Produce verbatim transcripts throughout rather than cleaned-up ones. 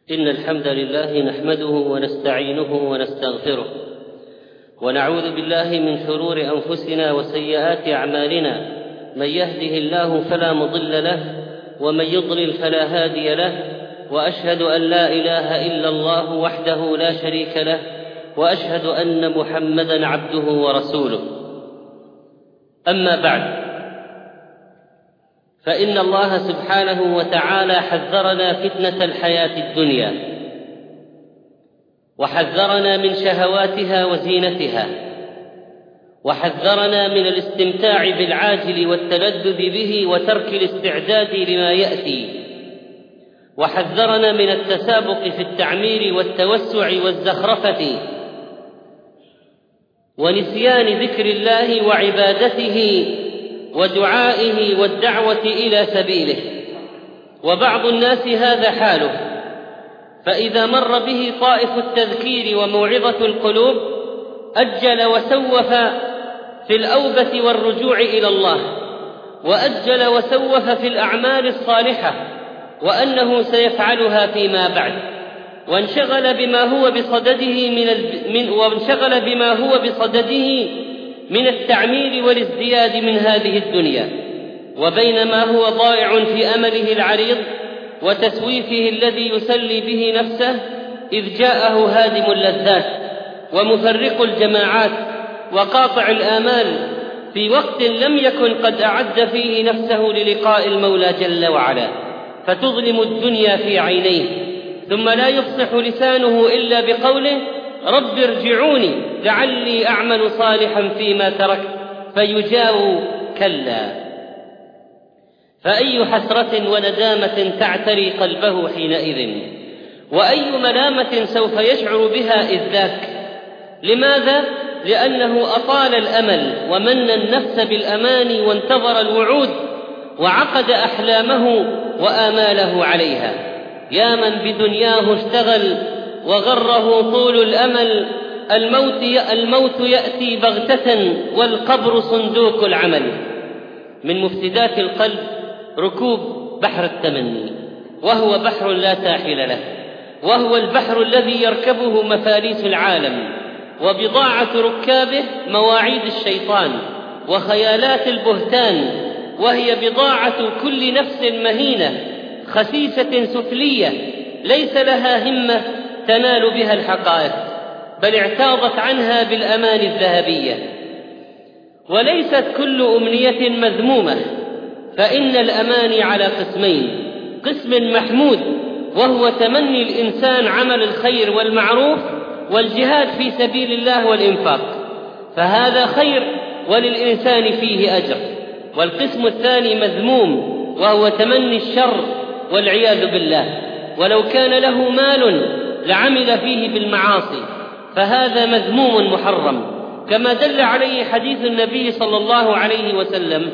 إن الحمد لله نحمده ونستعينه ونستغفره ونعوذ بالله من شرور أنفسنا وسيئات أعمالنا. من يهده الله فلا مضل له ومن يضلل فلا هادي له، وأشهد أن لا إله إلا الله وحده لا شريك له، وأشهد أن محمدًا عبده ورسوله. أما بعد، فإن الله سبحانه وتعالى حذرنا فتنة الحياة الدنيا، وحذرنا من شهواتها وزينتها، وحذرنا من الاستمتاع بالعاجل والتلذذ به وترك الاستعداد لما يأتي، وحذرنا من التسابق في التعمير والتوسع والزخرفة ونسيان ذكر الله وعبادته ودعائه والدعوة إلى سبيله. وبعض الناس هذا حاله، فإذا مر به طائف التذكير وموعظة القلوب أجل وسوف في الأوبة والرجوع إلى الله، وأجل وسوف في الأعمال الصالحة وأنه سيفعلها فيما بعد، وانشغل بما هو بصدده من, من وانشغل بما هو بصدده من التعمير والازدياد من هذه الدنيا، وبينما هو ضائع في أمله العريض وتسويفه الذي يسلي به نفسه، إذ جاءه هادم اللذات ومفرق الجماعات وقاطع الآمال في وقت لم يكن قد أعد فيه نفسه للقاء المولى جل وعلا، فتظلم الدنيا في عينيه، ثم لا يفصح لسانه إلا بقوله: رب ارجعوني لعلي أعمل صالحا فيما تركت، فيجاو: كلا. فأي حسرة وندامة تعتري قلبه حينئذ، وأي ملامة سوف يشعر بها إذ ذاك. لماذا؟ لأنه أطال الأمل ومن النفس بالأمان وانتظر الوعود وعقد أحلامه وآماله عليها. يا من بدنياه اشتغل وغره طول الأمل، الموت الموت يأتي بغتة والقبر صندوق العمل. من مفسدات القلب ركوب بحر التمني، وهو بحر لا ساحل له، وهو البحر الذي يركبه مفاليس العالم، وبضاعة ركابه مواعيد الشيطان وخيالات البهتان، وهي بضاعة كل نفس مهينة خسيسة سفلية ليس لها همة تنال بها الحقائق، بل اعتاضت عنها بالأمان الذهبية. وليست كل أمنية مذمومة، فإن الأماني على قسمين: قسم محمود وهو تمني الإنسان عمل الخير والمعروف والجهاد في سبيل الله والإنفاق، فهذا خير وللإنسان فيه أجر. والقسم الثاني مذموم وهو تمني الشر والعياذ بالله، ولو كان له مال لعمل فيه بالمعاصي، فهذا مذموم محرم، كما دل عليه حديث النبي صلى الله عليه وسلم: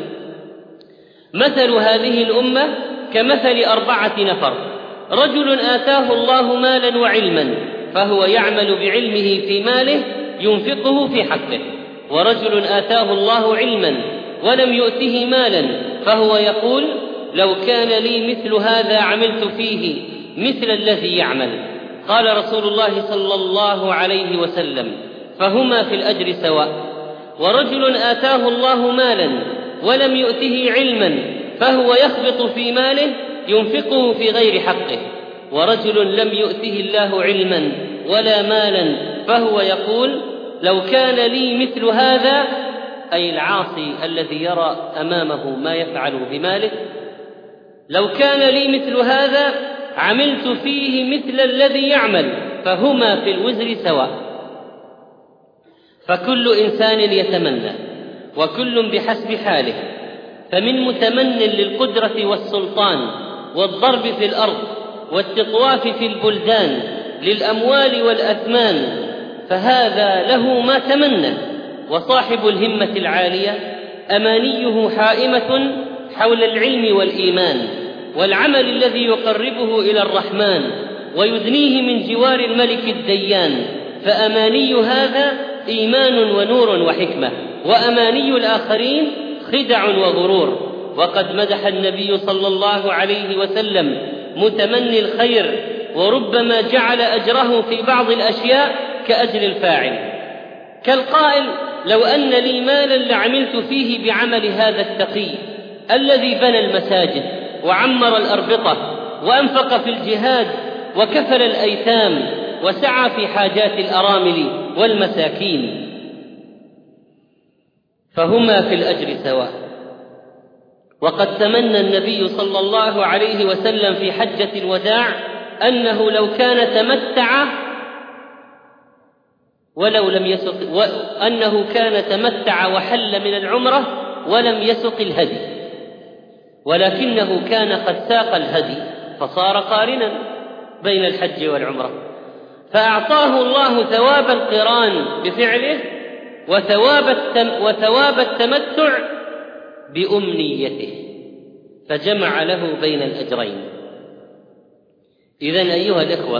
مثل هذه الأمة كمثل أربعة نفر: رجل آتاه الله مالا وعلما فهو يعمل بعلمه في ماله ينفقه في حقه، ورجل آتاه الله علما ولم يؤته مالا فهو يقول: لو كان لي مثل هذا عملت فيه مثل الذي يعمل. قال رسول الله صلى الله عليه وسلم: فهما في الأجر سواء. ورجل آتاه الله مالا ولم يؤته علما فهو يخبط في ماله ينفقه في غير حقه، ورجل لم يؤته الله علما ولا مالا فهو يقول: لو كان لي مثل هذا، أي العاصي الذي يرى أمامه ما يفعل بماله، لو كان لي مثل هذا عملت فيه مثل الذي يعمل، فهما في الوزر سواء. فكل إنسان يتمنى، وكل بحسب حاله، فمن متمن للقدرة والسلطان والضرب في الأرض والتطواف في البلدان للأموال والأثمان، فهذا له ما تمنى. وصاحب الهمة العالية أمانيه حائمة حول العلم والإيمان والعمل الذي يقربه إلى الرحمن ويدنيه من جوار الملك الديان، فأماني هذا إيمان ونور وحكمة، وأماني الآخرين خدع وغرور. وقد مدح النبي صلى الله عليه وسلم متمني الخير وربما جعل أجره في بعض الأشياء كأجر الفاعل، كالقائل: لو أن لي مالا لعملت فيه بعمل هذا التقي الذي بنى المساجد وعمر الأربطة وأنفق في الجهاد وكفل الأيتام وسعى في حاجات الأرامل والمساكين، فهما في الأجر سواء. وقد تمنى النبي صلى الله عليه وسلم في حجة الوداع أنه لو كان تمتع ولو لم يسق وأنه كان تمتع وحل من العمرة ولم يسق الهدي، ولكنه كان قد ساق الهدي فصار قارنا بين الحج والعمرة، فأعطاه الله ثواب القران بفعله وثواب وثواب التمتع بأمنيته، فجمع له بين الأجرين. إذن أيها الإخوة،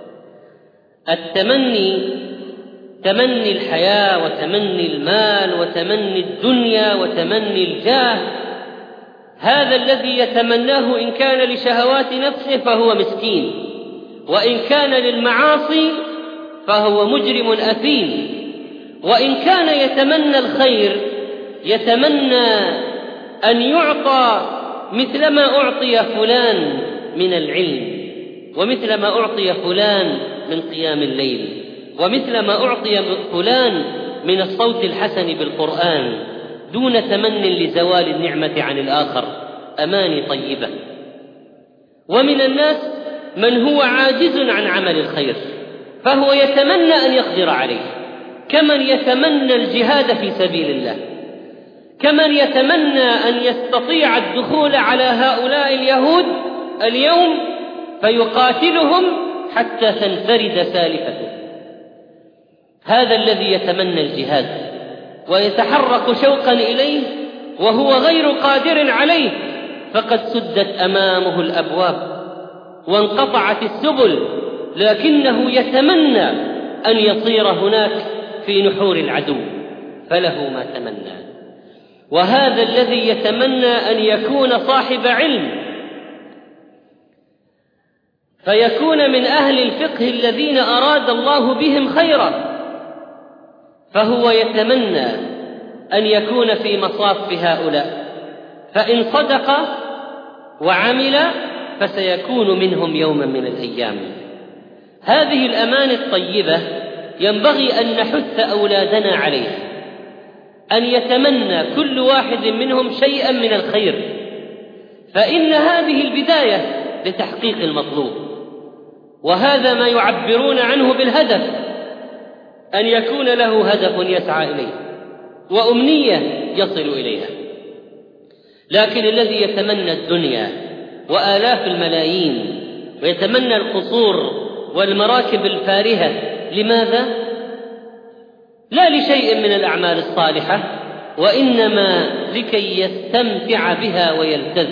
التمني تمني الحياة وتمني المال وتمني الدنيا وتمني الجاه، هذا الذي يتمناه إن كان لشهوات نفسه فهو مسكين، وإن كان للمعاصي فهو مجرم أثيم، وإن كان يتمنى الخير يتمنى أن يعطى مثل ما أعطي فلان من العلم، ومثل ما أعطي فلان من قيام الليل، ومثل ما أعطي فلان من الصوت الحسن بالقرآن، دون تمن لزوال النعمة عن الآخر، أماني طيبة. ومن الناس من هو عاجز عن عمل الخير فهو يتمنى أن يقدر عليه، كمن يتمنى الجهاد في سبيل الله، كمن يتمنى أن يستطيع الدخول على هؤلاء اليهود اليوم فيقاتلهم حتى تنفرد سالفته. هذا الذي يتمنى الجهاد ويتحرك شوقا إليه وهو غير قادر عليه، فقد سدت أمامه الأبواب وانقطعت السبل، لكنه يتمنى أن يصير هناك في نحور العدو، فله ما تمنى. وهذا الذي يتمنى أن يكون صاحب علم فيكون من أهل الفقه الذين أراد الله بهم خيرا، فهو يتمنى أن يكون في مصاف هؤلاء، فإن صدق وعمل فسيكون منهم يوما من الأيام. هذه الأمانة الطيبة ينبغي أن نحث أولادنا عليها، أن يتمنى كل واحد منهم شيئا من الخير، فإن هذه البداية لتحقيق المطلوب، وهذا ما يعبرون عنه بالهدف، أن يكون له هدف يسعى إليه وأمنية يصل إليها. لكن الذي يتمنى الدنيا وآلاف الملايين ويتمنى القصور والمراكب الفارهة، لماذا؟ لا لشيء من الأعمال الصالحة، وإنما لكي يستمتع بها ويلتذ.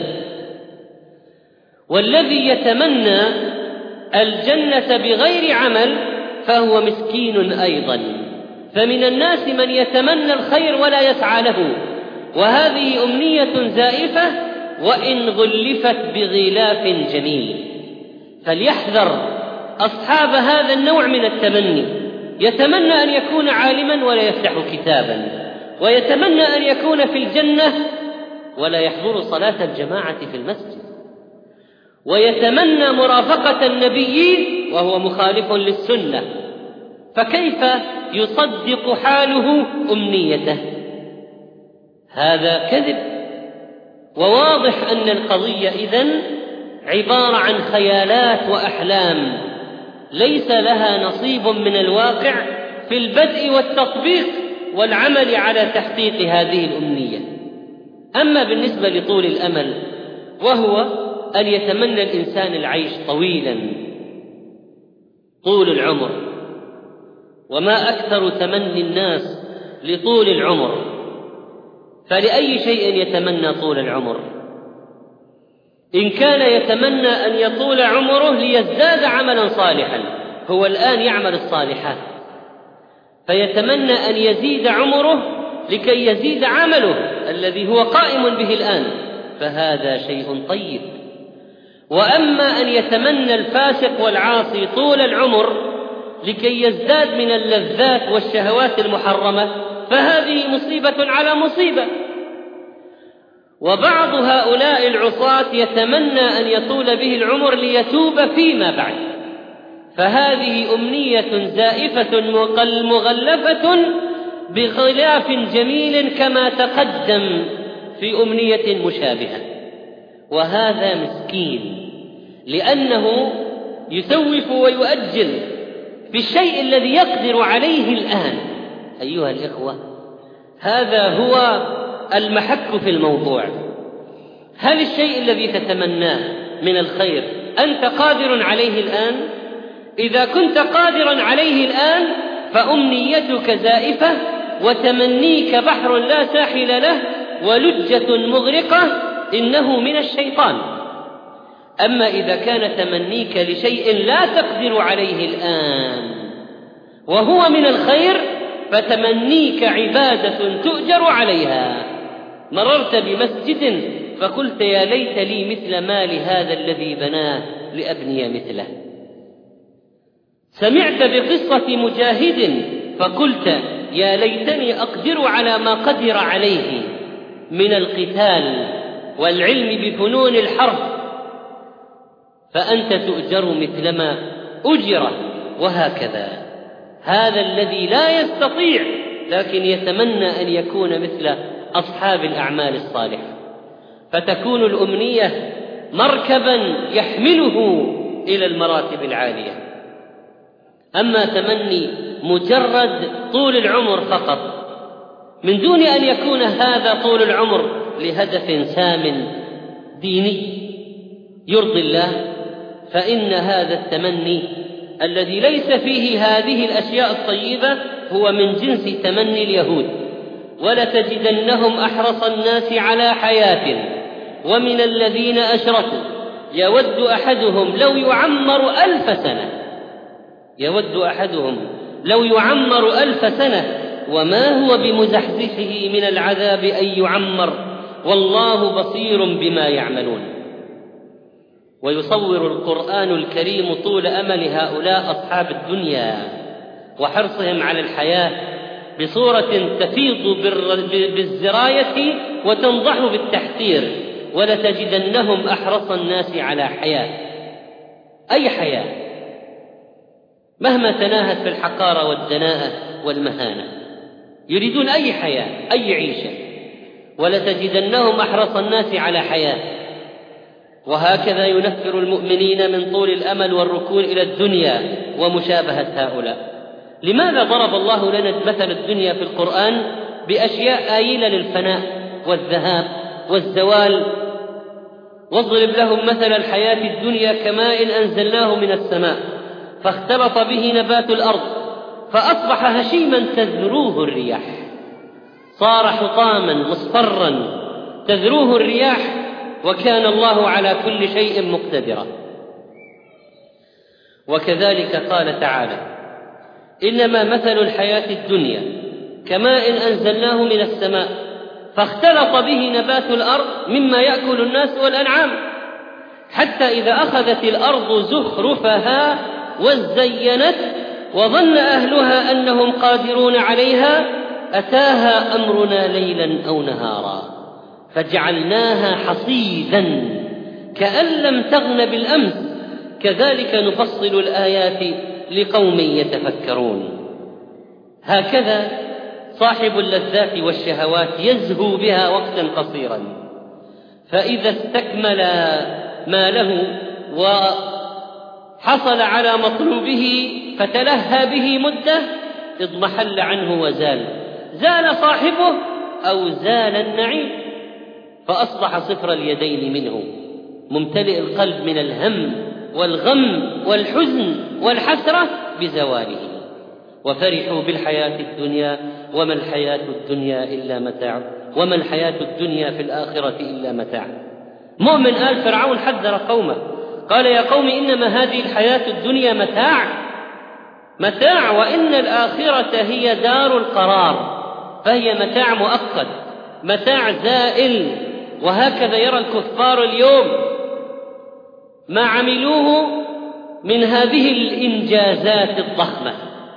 والذي يتمنى الجنة بغير عمل فهو مسكين أيضا، فمن الناس من يتمنى الخير ولا يسعى له، وهذه أمنية زائفة وإن غلفت بغلاف جميل. فليحذر أصحاب هذا النوع من التمني، يتمنى أن يكون عالما ولا يفتح كتابا، ويتمنى أن يكون في الجنة ولا يحضر صلاة الجماعة في المسجد، ويتمنى مرافقة النبيين وهو مخالف للسنة، فكيف يصدق حاله أمنيته؟ هذا كذب. وواضح أن القضية إذن عبارة عن خيالات وأحلام ليس لها نصيب من الواقع في البدء والتطبيق والعمل على تحقيق هذه الأمنية. أما بالنسبة لطول الأمل، وهو أن يتمنى الإنسان العيش طويلا، طول العمر، وما أكثر تمني الناس لطول العمر، فلأي شيء يتمنى طول العمر؟ إن كان يتمنى أن يطول عمره ليزداد عملا صالحا، هو الآن يعمل الصالحات، فيتمنى أن يزيد عمره لكي يزيد عمله الذي هو قائم به الآن، فهذا شيء طيب. وأما أن يتمنى الفاسق والعاصي طول العمر لكي يزداد من اللذات والشهوات المحرمة فهذه مصيبة على مصيبة. وبعض هؤلاء العصاة يتمنى أن يطول به العمر ليتوب فيما بعد، فهذه أمنية زائفة مغلفة بغلاف جميل كما تقدم في أمنية مشابهة. وهذا مسكين لأنه يسوف ويؤجل في الشيء الذي يقدر عليه الآن. أيها الإخوة، هذا هو المحك في الموضوع. هل الشيء الذي تتمناه من الخير أنت قادر عليه الآن؟ إذا كنت قادرا عليه الآن فأمنيتك زائفة وتمنيك بحر لا ساحل له ولجة مغرقة، إنه من الشيطان. أما إذا كان تمنيك لشيء لا تقدر عليه الآن وهو من الخير فتمنيك عبادة تؤجر عليها. مررت بمسجد فقلت يا ليت لي مثل مال هذا الذي بناه لأبني مثله. سمعت بقصة مجاهد فقلت يا ليتني أقدر على ما قدر عليه من القتال والعلم بفنون الحرب، فأنت تؤجر مثلما أجر. وهكذا هذا الذي لا يستطيع لكن يتمنى أن يكون مثل أصحاب الأعمال الصالحة، فتكون الأمنية مركبا يحمله إلى المراتب العالية. أما تمني مجرد طول العمر فقط من دون أن يكون هذا طول العمر لهدف سام ديني يرضي الله، فإن هذا التمني الذي ليس فيه هذه الأشياء الطيبة هو من جنس تمني اليهود. ولتجدنهم أحرص الناس على حياة ومن الذين أشركوا يود أحدهم لو يعمر ألف سنة يود أحدهم لو يعمر ألف سنة وما هو بمزحزحه من العذاب أن يعمر والله بصير بما يعملون. ويصور القرآن الكريم طول أمل هؤلاء أصحاب الدنيا وحرصهم على الحياة بصورة تفيض بالزراية وتنضح بالتحقير. ولتجدنهم أحرص الناس على حياة، أي حياة مهما تناهت في الحقارة والدناءة والمهانة، يريدون أي حياة أي عيشة. ولتجدنهم أحرص الناس على حياة. وهكذا ينفر المؤمنين من طول الأمل والركون إلى الدنيا ومشابهة هؤلاء. لماذا ضرب الله لنا مثل الدنيا في القرآن بأشياء آيلة للفناء والذهاب والزوال؟ واضرب لهم مثل الحياة الدنيا كماء أنزلناه من السماء فاختلط به نبات الأرض فأصبح هشيما تذروه الرياح، صار حطاما مصفرا تذروه الرياح وكان الله على كل شيء مقتدرا. وكذلك قال تعالى إنما مثل الحياة الدنيا كماء أنزلناه من السماء فاختلط به نبات الأرض مما يأكل الناس والأنعام حتى إذا أخذت الأرض زخرفها وزينت وظن أهلها أنهم قادرون عليها أتاها أمرنا ليلا أو نهارا فجعلناها حصيدا كأن لم تغن بالأمس كذلك نفصل الآيات لقوم يتفكرون. هكذا صاحب اللذات والشهوات يزهو بها وقتا قصيرا، فإذا استكمل ما له وحصل على مطلوبه فتلهى به مدة اضمحل عنه وزال، زال صاحبه أو زال النعيم، فأصبح صفر اليدين منه ممتلئ القلب من الهم والغم والحزن والحسرة بزواله. وفرحوا بالحياة الدنيا وما الحياة الدنيا إلا متاع وما الحياة الدنيا في الآخرة إلا متاع. مؤمن آل فرعون حذر قومه قال يا قوم إنما هذه الحياة الدنيا متاع متاع وإن الآخرة هي دار القرار، فهي متاع مؤقت متاع زائل. وهكذا يرى الكفار اليوم، ما عملوه من هذه الإنجازات الضخمة: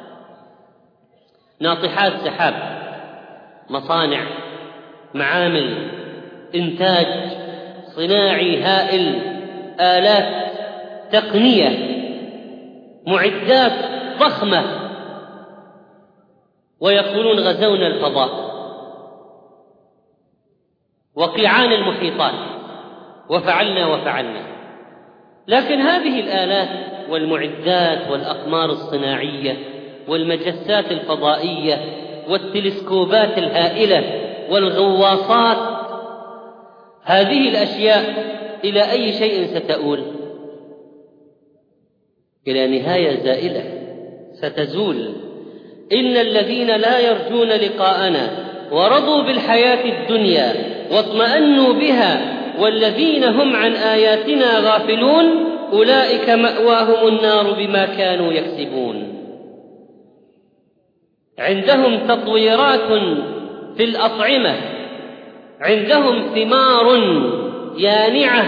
ناطحات سحاب، مصانع، معامل، إنتاج صناعي هائل، آلات، تقنية، معدات ضخمة، ويقولون غزونا الفضاء وقيعان المحيطات وفعلنا وفعلنا. لكن هذه الآلات والمعدات والأقمار الصناعية والمجسات الفضائية والتلسكوبات الهائلة والغواصات، هذه الأشياء إلى أي شيء ستؤول؟ إلى نهاية زائلة ستزول. إن الذين لا يرجون لقاءنا ورضوا بالحياة الدنيا واطمأنوا بها والذين هم عن آياتنا غافلون أولئك مأواهم النار بما كانوا يكسبون. عندهم تطويرات في الأطعمة، عندهم ثمار يانعة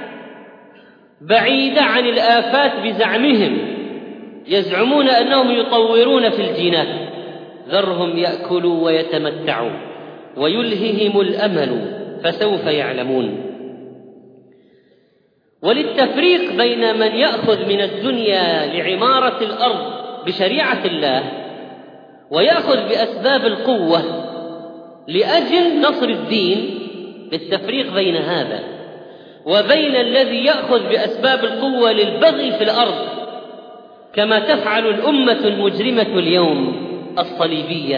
بعيدة عن الآفات بزعمهم، يزعمون أنهم يطورون في الجينات. ذرهم يأكلوا ويتمتعوا ويلههم الأمل فسوف يعلمون. وللتفريق بين من يأخذ من الدنيا لعمارة الأرض بشريعة الله ويأخذ بأسباب القوة لأجل نصر الدين، بالتفريق بين هذا وبين الذي يأخذ بأسباب القوة للبغي في الأرض كما تفعل الأمة المجرمة اليوم الصليبية.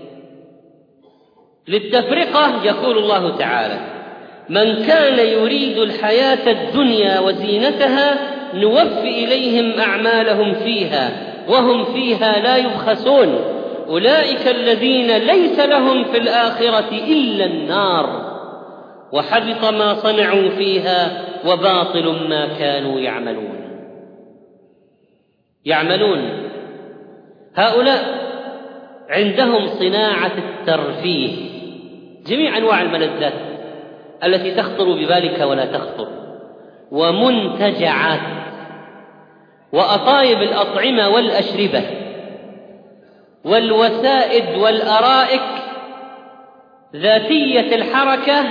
للتفرقة يقول الله تعالى: من كان يريد الحياة الدنيا وزينتها نوفي إليهم أعمالهم فيها وهم فيها لا يبخسون أولئك الذين ليس لهم في الآخرة إلا النار وحبط ما صنعوا فيها وباطل ما كانوا يعملون. يعملون هؤلاء عندهم صناعة الترفيه، جميع أنواع الملذات التي تخطر ببالك ولا تخطر، ومنتجعات وأطايب الأطعمة والأشربة والوسائد والأرائك ذاتية الحركة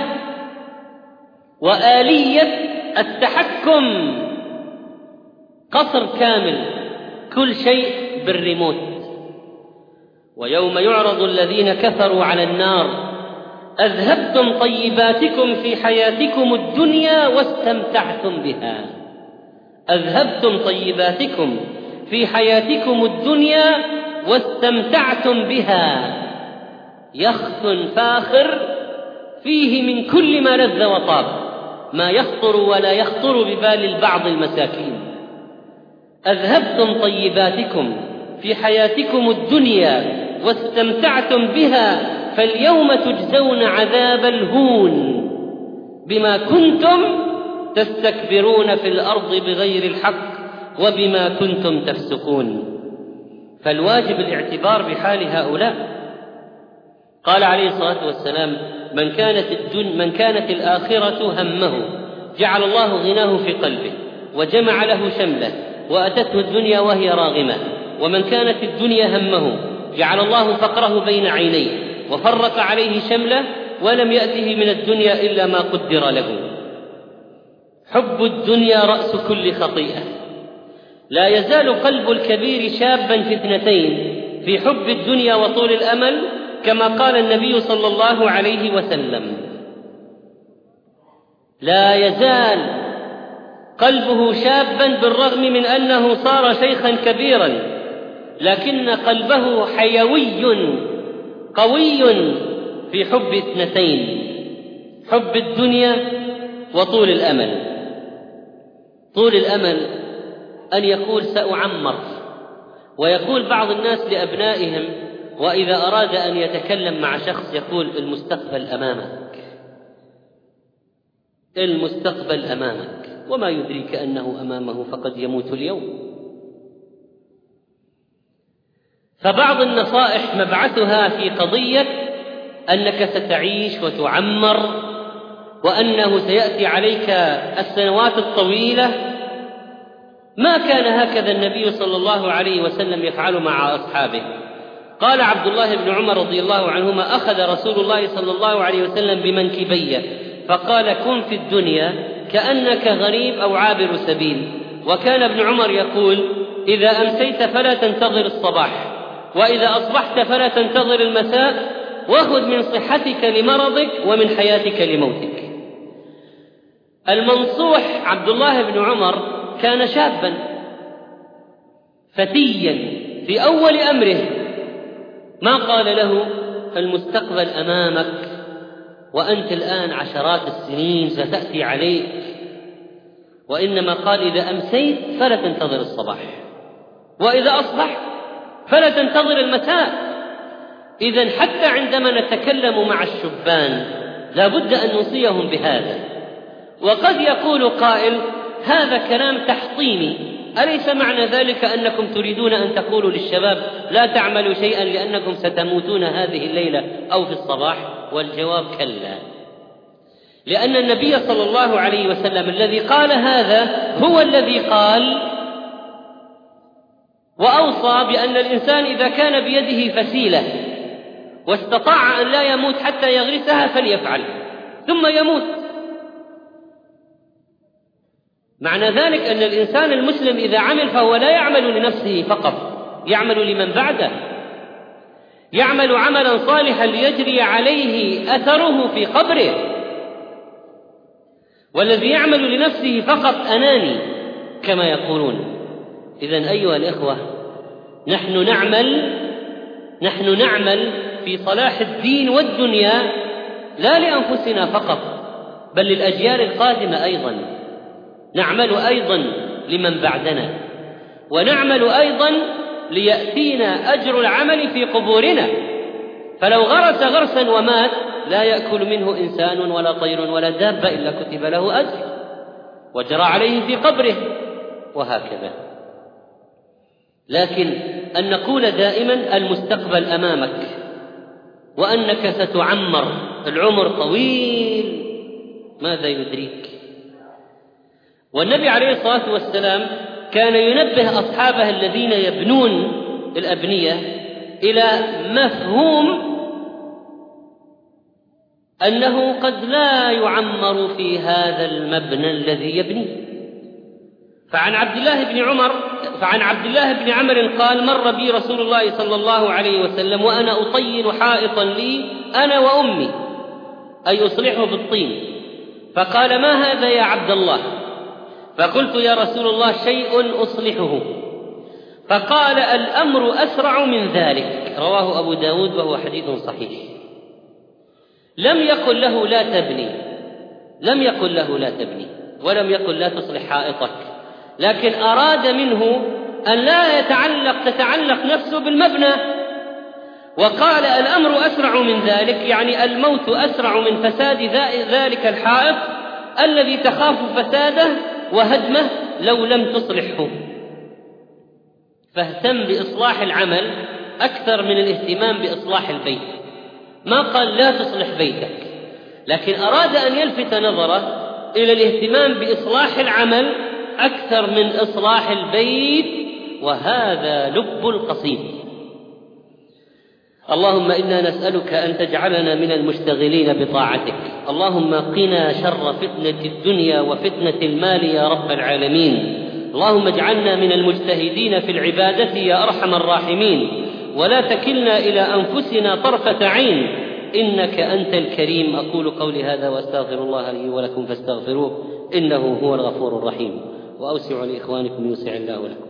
وآلية التحكم، قصر كامل، كل شيء بالريموت. ويوم يعرض الذين كفروا على النار أذهبتم طيباتكم في حياتكم الدنيا واستمتعتم بها. أذهبتم طيباتكم في حياتكم الدنيا واستمتعتم بها. يخت فاخر فيه من كل ما لذ وطاب، ما يخطر ولا يخطر ببال البعض المساكين. أذهبتم طيباتكم في حياتكم الدنيا واستمتعتم بها فاليوم تجزون عذاب الهون بما كنتم تستكبرون في الأرض بغير الحق وبما كنتم تفسقون. فالواجب الاعتبار بحال هؤلاء. قال عليه الصلاة والسلام: من كانت, الدن من كانت الآخرة همه جعل الله غناه في قلبه وجمع له شمله وأتته الدنيا وهي راغمة، ومن كانت الدنيا همه جعل الله فقره بين عينيه وفرق عليه شمله ولم يأته من الدنيا إلا ما قدر له. حب الدنيا رأس كل خطيئة. لا يزال قلب الكبير شابا في اثنتين، في حب الدنيا وطول الأمل، كما قال النبي صلى الله عليه وسلم: لا يزال قلبه شابا بالرغم من أنه صار شيخا كبيرا، لكن قلبه حيوي قوي في حب اثنتين: حب الدنيا وطول الأمل. طول الأمل أن يقول سأعمر، ويقول بعض الناس لأبنائهم وإذا أراد أن يتكلم مع شخص يقول المستقبل أمامك، المستقبل أمامك، وما يدريك أنه أمامه فقد يموت اليوم. فبعض النصائح مبعثها في قضية أنك ستعيش وتعمر، وأنه سيأتي عليك السنوات الطويلة ما كان هكذا النبي صلى الله عليه وسلم يفعل مع أصحابه. قال عبد الله بن عمر رضي الله عنهما: أخذ رسول الله صلى الله عليه وسلم بمنكبي فقال: كن في الدنيا كأنك غريب أو عابر سبيل. وكان ابن عمر يقول: إذا أمسيت فلا تنتظر الصباح، وإذا أصبحت فلا تنتظر المساء، وخذ من صحتك لمرضك ومن حياتك لموتك. المنصوح عبد الله بن عمر كان شابا فتيا في أول أمره، ما قال له: المستقبل أمامك وأنت الآن عشرات السنين ستأتي عليك، وإنما قال: إذا أمسيت فلا تنتظر الصباح، وإذا أصبح فلا تنتظر المساء. إذن حتى عندما نتكلم مع الشبان لا بد أن نوصيهم بهذا. وقد يقول قائل: هذا كلام تحطيمي، أليس معنى ذلك أنكم تريدون أن تقولوا للشباب لا تعملوا شيئا لأنكم ستموتون هذه الليلة أو في الصباح؟ والجواب: كلا، لأن النبي صلى الله عليه وسلم الذي قال هذا هو الذي قال وأوصى بأن الإنسان إذا كان بيده فسيلة واستطاع أن لا يموت حتى يغرسها فليفعل، ثم يموت. معنى ذلك أن الإنسان المسلم إذا عمل فهو لا يعمل لنفسه فقط، يعمل لمن بعده، يعمل عملا صالحا ليجري عليه أثره في قبره. والذي يعمل لنفسه فقط أناني كما يقولون. إذن أيها الإخوة، نحن نعمل نحن نعمل في صلاح الدين والدنيا لا لأنفسنا فقط، بل للأجيال القادمة أيضا. نعمل أيضا لمن بعدنا، ونعمل أيضا ليأتينا أجر العمل في قبورنا. فلو غرس غرسا ومات لا يأكل منه إنسان ولا طير ولا دابة إلا كتب له أجر وجرى عليه في قبره، وهكذا. لكن أن نقول دائما المستقبل أمامك وأنك ستعمر، العمر طويل، ماذا يدريك؟ والنبي عليه الصلاة والسلام كان ينبه أصحابه الذين يبنون الأبنية إلى مفهوم أنه قد لا يعمر في هذا المبنى الذي يبنيه. فعن عبد الله بن عمر فعن عبد الله بن عمرو قال: مر بي رسول الله صلى الله عليه وسلم وأنا أطين حائطا لي أنا وأمي، أي أصلحه بالطين، فقال: ما هذا يا عبد الله؟ فقلت: يا رسول الله شيء أصلحه. فقال: الأمر أسرع من ذلك. رواه أبو داود وهو حديث صحيح. لم يقل له لا تبني لم يقل له لا تبني ولم يقل لا تصلح حائطك، لكن أراد منه أن لا يتعلق تتعلق نفسه بالمبنى. وقال: الأمر أسرع من ذلك، يعني الموت أسرع من فساد ذلك الحائط الذي تخاف فساده وهدمه لو لم تصلحه. فاهتم بإصلاح العمل أكثر من الاهتمام بإصلاح البيت. ما قال لا تصلح بيتك، لكن أراد أن يلفت نظره إلى الاهتمام بإصلاح العمل أكثر من إصلاح البيت، وهذا لب القصيد. اللهم إنا نسألك أن تجعلنا من المشتغلين بطاعتك. اللهم قنا شر فتنة الدنيا وفتنة المال يا رب العالمين. اللهم اجعلنا من المجتهدين في العبادة يا أرحم الراحمين، ولا تكلنا إلى أنفسنا طرفة عين، إنك أنت الكريم. أقول قولي هذا وأستغفر الله لي ولكم فاستغفروه إنه هو الغفور الرحيم، وأوسع لإخوانكم يوسع الله لكم.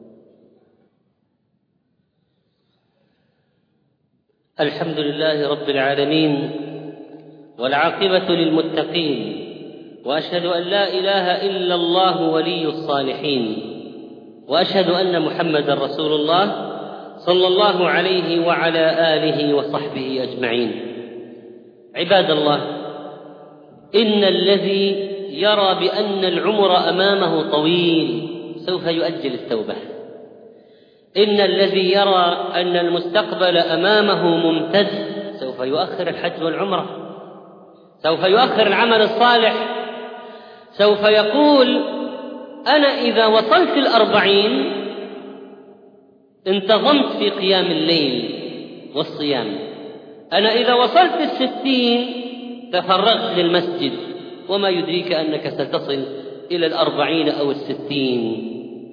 الحمد لله رب العالمين، والعاقبة للمتقين، وأشهد أن لا إله إلا الله ولي الصالحين، وأشهد أن محمدا رسول الله صلى الله عليه وعلى آله وصحبه أجمعين. عباد الله، إن الذي يرى بأن العمر أمامه طويل سوف يؤجل التوبة. إن الذي يرى أن المستقبل أمامه ممتد سوف يؤخر الحج والعمرة، سوف يؤخر العمل الصالح، سوف يقول أنا إذا وصلت الأربعين انتظمت في قيام الليل والصيام، أنا إذا وصلت الستين تفرغت للمسجد، وما يدريك أنك ستصل إلى الأربعين أو الستين.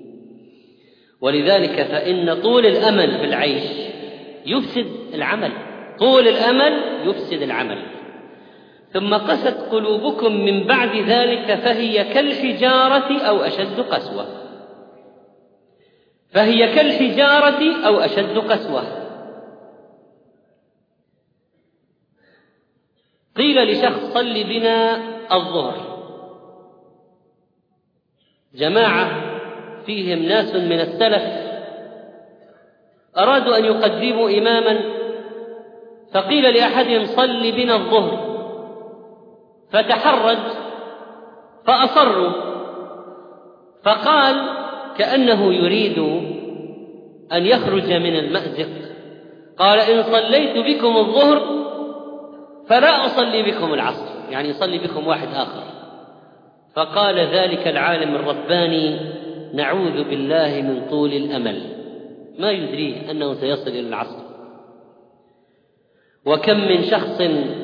ولذلك فإن طول الأمل في العيش يفسد العمل، طول الأمل يفسد العمل. ثم قست قلوبكم من بعد ذلك فهي كالحجارة أو أشد قسوة، فهي كالحجارة أو أشد قسوة. قيل لشخص صل بنا الظهر، جماعة فيهم ناس من السلف أرادوا أن يقدموا إماما، فقيل لأحدهم صل بنا الظهر، فتحرج فأصروا، فقال كأنه يريد أن يخرج من المأزق، قال إن صليت بكم الظهر فلا أصلي بكم العصر، يعني يصلي بكم واحد آخر. فقال ذلك العالم الرباني نعوذ بالله من طول الأمل، ما يدريه أنه سيصل إلى العصر. وكم من شخص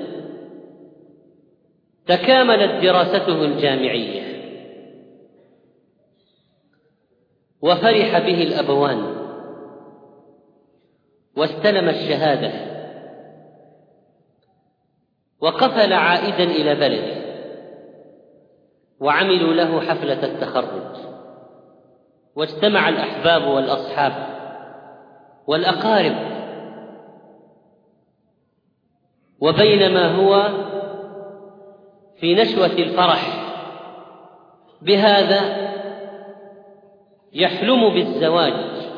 تكاملت دراسته الجامعية وفرح به الأبوان واستلم الشهادة وقفل عائدا إلى بلده، وعملوا له حفلة التخرج، واجتمع الأحباب والأصحاب والأقارب، وبينما هو في نشوة الفرح بهذا يحلم بالزواج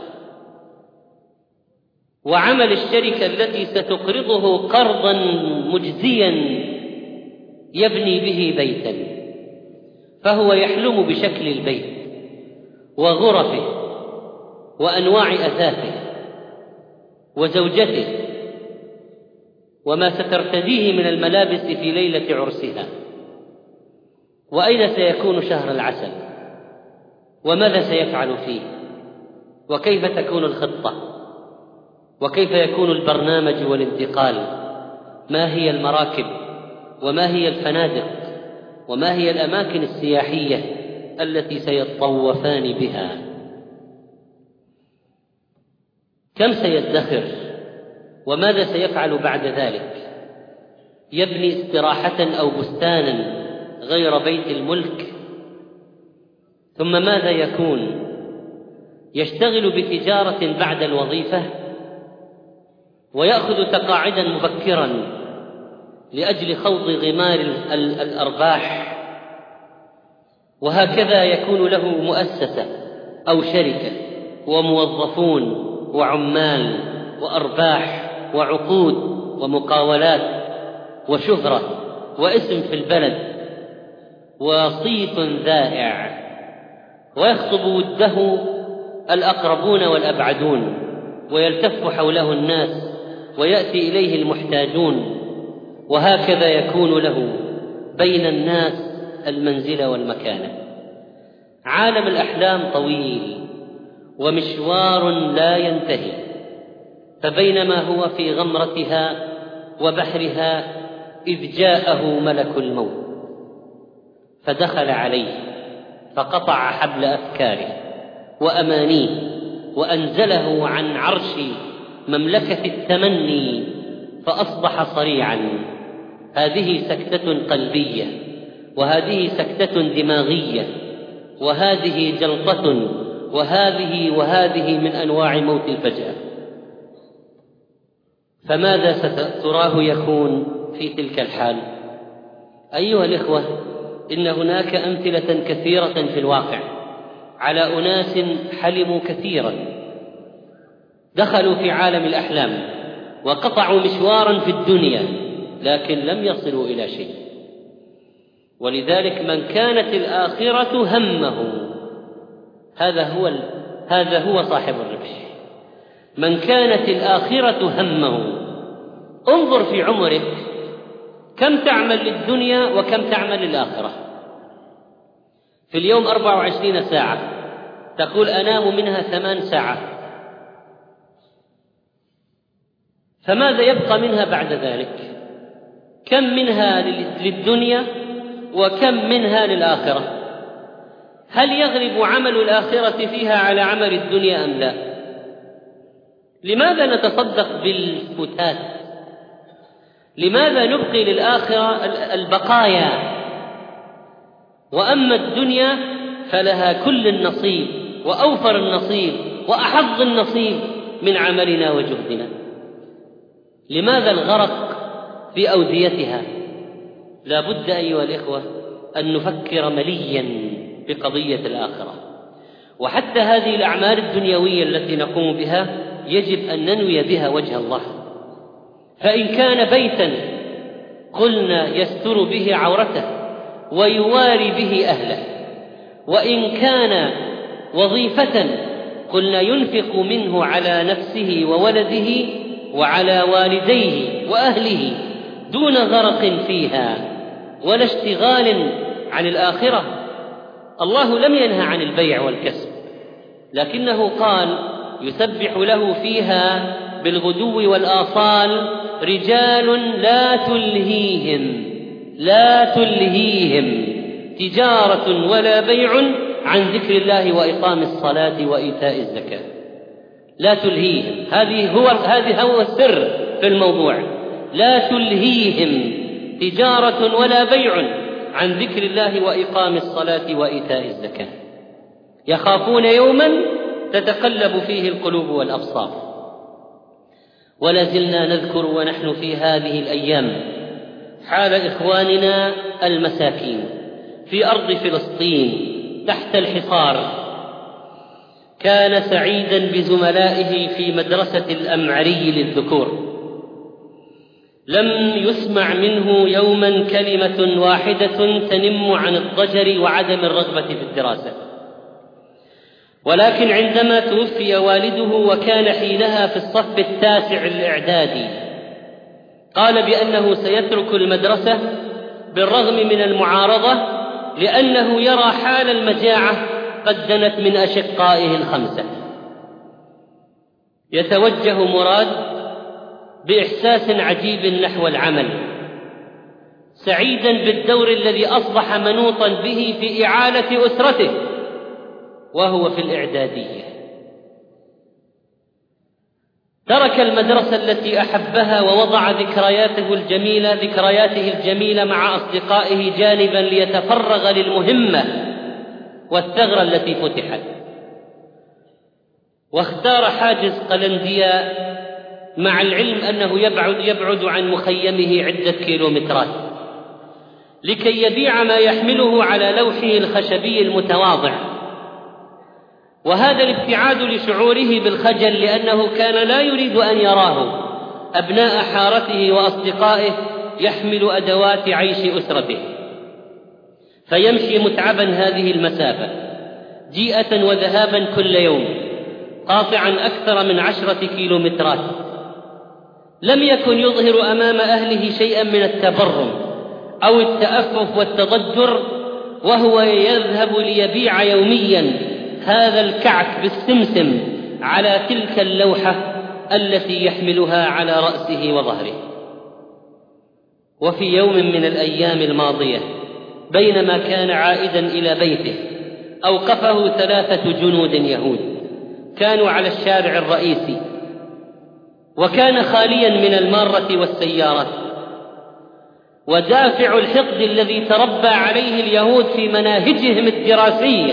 وعمل الشركة التي ستقرضه قرضا مجزيا يبني به بيتا، فهو يحلم بشكل البيت وغرفه وأنواع أثاثه وزوجته وما سترتديه من الملابس في ليلة عرسها، وأين سيكون شهر العسل، وماذا سيفعل فيه، وكيف تكون الخطة، وكيف يكون البرنامج والانتقال، ما هي المراكب، وما هي الفنادق، وما هي الأماكن السياحية التي سيتطوفان بها، كم سيدخر، وماذا سيفعل بعد ذلك، يبني استراحة أو بستانا غير بيت الملك، ثم ماذا يكون، يشتغل بتجارة بعد الوظيفة ويأخذ تقاعدا مبكرا لأجل خوض غمار الأرباح، وهكذا يكون له مؤسسة أو شركة وموظفون وعمال وأرباح وعقود ومقاولات وشهرة واسم في البلد وصيت ذائع، ويخطب وده الأقربون والأبعدون، ويلتف حوله الناس ويأتي إليه المحتاجون، وهكذا يكون له بين الناس المنزلة والمكانة. عالم الأحلام طويل ومشوار لا ينتهي، فبينما هو في غمرتها وبحرها إذ جاءه ملك الموت فدخل عليه فقطع حبل أفكاره وأمانيه وأنزله عن عرش مملكة التمني فأصبح صريعا. هذه سكتة قلبية، وهذه سكتة دماغية، وهذه جلطة، وهذه وهذه من أنواع موت الفجأة. فماذا ستراه يكون في تلك الحال؟ أيها الإخوة، إن هناك أمثلة كثيرة في الواقع على أناس حلموا كثيرا، دخلوا في عالم الأحلام وقطعوا مشوارا في الدنيا، لكن لم يصلوا إلى شيء. ولذلك من كانت الآخرة همه هذا هو هذا هو صاحب الربح. من كانت الآخرة همه، انظر في عمرك كم تعمل للدنيا وكم تعمل للآخرة. في اليوم أربع وعشرين ساعة، تقول أنام منها ثمان ساعات، فماذا يبقى منها بعد ذلك؟ كم منها للدنيا وكم منها للآخرة؟ هل يغلب عمل الآخرة فيها على عمل الدنيا أم لا؟ لماذا نتصدق بالفتات؟ لماذا نبقي للآخرة البقايا؟ وأما الدنيا فلها كل النصيب وأوفر النصيب وأحظ النصيب من عملنا وجهدنا. لماذا الغرق في أوديتها؟ لا بد أيها الإخوة أن نفكر مليا بقضية الآخرة. وحتى هذه الأعمال الدنيوية التي نقوم بها يجب أن ننوي بها وجه الله. فإن كان بيتا قلنا يستر به عورته ويواري به أهله، وإن كان وظيفة قلنا ينفق منه على نفسه وولده وعلى والديه وأهله دون غرق فيها ولا اشتغال عن الآخرة. الله لم ينهى عن البيع والكسب، لكنه قال يسبح له فيها بالغدو والآصال رجال لا تلهيهم لا تلهيهم تجارة ولا بيع عن ذكر الله وإقام الصلاة وإيتاء الزكاة. لا تلهيهم، هذه هو هذه هو السر في الموضوع. لا تلهيهم تجارة ولا بيع عن ذكر الله وإقام الصلاة وإيتاء الزكاة، يخافون يوما تتقلب فيه القلوب والأبصار. ولازلنا نذكر ونحن في هذه الأيام حال إخواننا المساكين في أرض فلسطين تحت الحصار. كان سعيدا بزملائه في مدرسة الأمعري للذكور، لم يسمع منه يوما كلمة واحدة تنم عن الضجر وعدم الرغبة في الدراسة. ولكن عندما توفي والده وكان حينها في الصف التاسع الإعدادي، قال بأنه سيترك المدرسة بالرغم من المعارضة، لأنه يرى حال المجاعة قد دنت من أشقائه الخمسة. يتوجه مراد بإحساس عجيب نحو العمل، سعيدا بالدور الذي أصبح منوطا به في إعالة أسرته وهو في الإعدادية. ترك المدرسة التي أحبها ووضع ذكرياته الجميلة ذكرياته الجميلة مع أصدقائه جانبا ليتفرغ للمهمة والثغرة التي فتحت، واختار حاجز قلنديا مع العلم أنه يبعد, يبعد عن مخيمه عدة كيلومترات لكي يبيع ما يحمله على لوحه الخشبي المتواضع. وهذا الابتعاد لشعوره بالخجل، لأنه كان لا يريد أن يراه أبناء حارته وأصدقائه يحمل أدوات عيش أسرته، فيمشي متعبا هذه المسافة جيئة وذهابا كل يوم، قاطعا أكثر من عشرة كيلومترات. لم يكن يظهر أمام أهله شيئا من التبرم أو التأفف والتضجر، وهو يذهب ليبيع يوميا هذا الكعك بالسمسم على تلك اللوحة التي يحملها على رأسه وظهره. وفي يوم من الأيام الماضية بينما كان عائدا إلى بيته أوقفه ثلاثة جنود يهود، كانوا على الشارع الرئيسي وكان خاليا من المارة والسيارات. ودافع الحقد الذي تربى عليه اليهود في مناهجهم الدراسية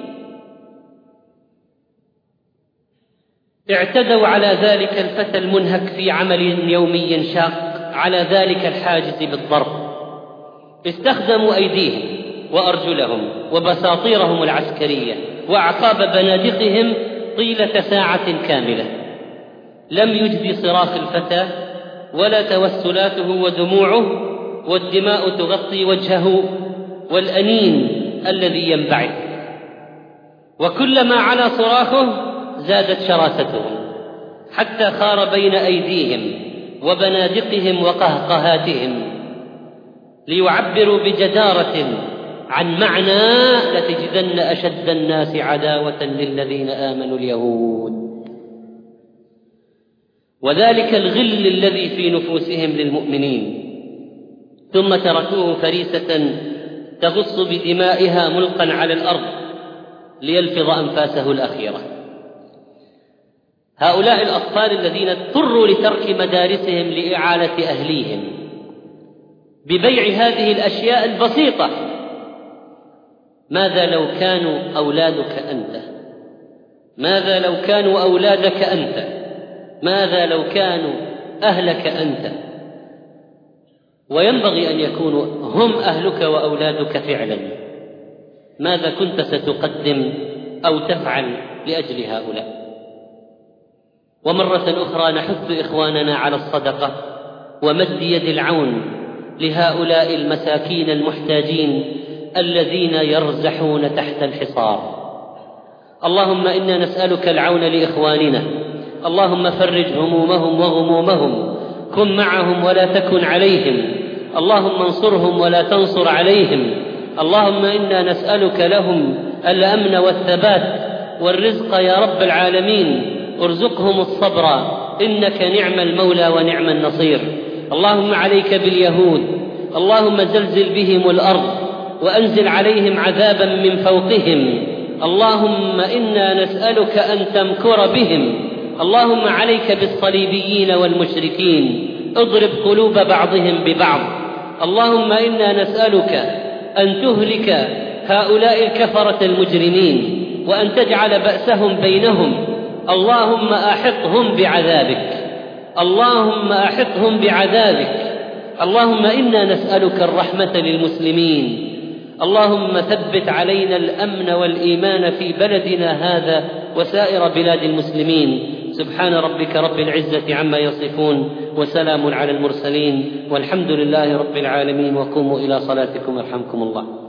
اعتدوا على ذلك الفتى المنهك في عمل يومي شاق على ذلك الحاجز بالضرب. استخدموا أيديهم وأرجلهم وبساطيرهم العسكرية وأعقاب بنادقهم طيلة ساعة كاملة. لم يجدي صراخ الفتى ولا توسلاته ودموعه، والدماء تغطي وجهه والأنين الذي ينبعث. وكلما علا صراخه زادت شراستهم حتى خار بين أيديهم وبنادقهم وقهقهاتهم ليعبروا بجدارة عن معنى لتجدن أشد الناس عداوة للذين آمنوا اليهود، وذلك الغل الذي في نفوسهم للمؤمنين، ثم تركوه فريسة تغص بدمائها ملقا على الأرض ليلفظ أنفاسه الأخيرة. هؤلاء الأطفال الذين اضطروا لترك مدارسهم لإعالة أهليهم ببيع هذه الأشياء البسيطة، ماذا لو كانوا أولادك أنت؟ ماذا لو كانوا أولادك أنت؟ ماذا لو كانوا أهلك أنت؟ وينبغي أن يكونوا هم أهلك وأولادك فعلا. ماذا كنت ستقدم أو تفعل لأجل هؤلاء؟ ومرة أخرى نحث إخواننا على الصدقة ومد يد العون لهؤلاء المساكين المحتاجين الذين يرزحون تحت الحصار. اللهم إنا نسألك العون لإخواننا، اللهم فرج همومهم وغمومهم، كن معهم ولا تكن عليهم، اللهم انصرهم ولا تنصر عليهم. اللهم إنا نسألك لهم الأمن والثبات والرزق يا رب العالمين، ارزقهم الصبر إنك نعم المولى ونعم النصير. اللهم عليك باليهود، اللهم زلزل بهم الأرض وأنزل عليهم عذابا من فوقهم. اللهم إنا نسألك أن تمكر بهم. اللهم عليك بالصليبيين والمشركين، اضرب قلوب بعضهم ببعض. اللهم إنا نسألك أن تهلك هؤلاء الكفرة المجرمين وأن تجعل بأسهم بينهم. اللهم أحطهم بعذابك، اللهم أحطهم بعذابك. اللهم إنا نسألك الرحمة للمسلمين. اللهم ثبت علينا الأمن والإيمان في بلدنا هذا وسائر بلاد المسلمين. سبحان ربك رب العزة عما يصفون، وسلام على المرسلين، والحمد لله رب العالمين. وقوموا إلى صلاتكم يرحمكم الله.